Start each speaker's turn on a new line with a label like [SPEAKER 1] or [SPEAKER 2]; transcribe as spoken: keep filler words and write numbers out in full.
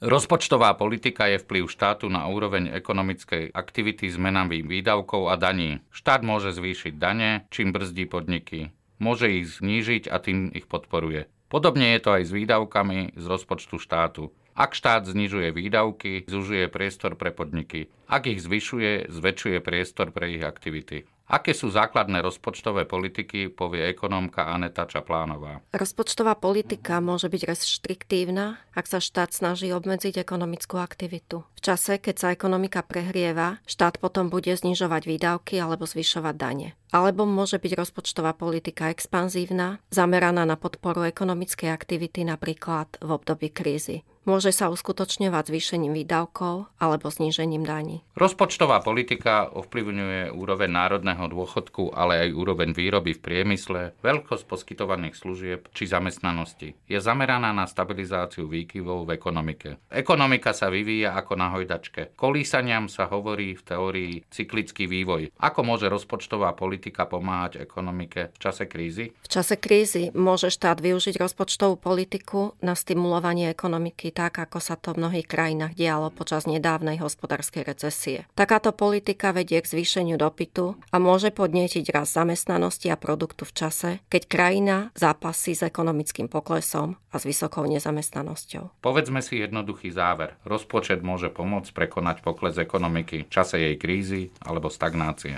[SPEAKER 1] Rozpočtová politika je vplyv štátu na úroveň ekonomickej aktivity zmenami výdavkov a daní. Štát môže zvýšiť dane, čím brzdí podniky. Môže ich znížiť a tým ich podporuje. Podobne je to aj s výdavkami z rozpočtu štátu. Ak štát znižuje výdavky, zužuje priestor pre podniky. Ak ich zvyšuje, zväčšuje priestor pre ich aktivity. Aké sú základné rozpočtové politiky, povie ekonómka Aneta Čaplánová.
[SPEAKER 2] Rozpočtová politika môže byť reštriktívna, ak sa štát snaží obmedziť ekonomickú aktivitu. V čase, keď sa ekonomika prehrieva, štát potom bude znižovať výdavky alebo zvyšovať dane. Alebo môže byť rozpočtová politika expanzívna, zameraná na podporu ekonomickej aktivity napríklad v období krízy. Môže sa uskutočňovať zvýšením výdavkov alebo znížením daní.
[SPEAKER 1] Rozpočtová politika ovplyvňuje úroveň národného dôchodku, ale aj úroveň výroby v priemysle, veľkosť poskytovaných služieb či zamestnanosti. Je zameraná na stabilizáciu výkyvov v ekonomike. Ekonomika sa vyvíja ako na hojdačke. Kolísaniam sa hovorí v teórii cyklický vývoj. Ako môže rozpočtová politika pomáhať ekonomike v čase krízy?
[SPEAKER 2] V čase krízy môže štát využiť rozpočtovú politiku na stimulovanie ekonomiky, tak ako sa to v mnohých krajinách dialo počas nedávnej hospodárskej recesie. Takáto politika vedie k zvýšeniu dopytu a môže podnietiť rast zamestnanosti a produktu v čase, keď krajina zápasí s ekonomickým poklesom a s vysokou nezamestnanosťou.
[SPEAKER 1] Povedzme si jednoduchý záver. Rozpočet môže pomôcť prekonať pokles ekonomiky v čase jej krízy alebo stagnácie.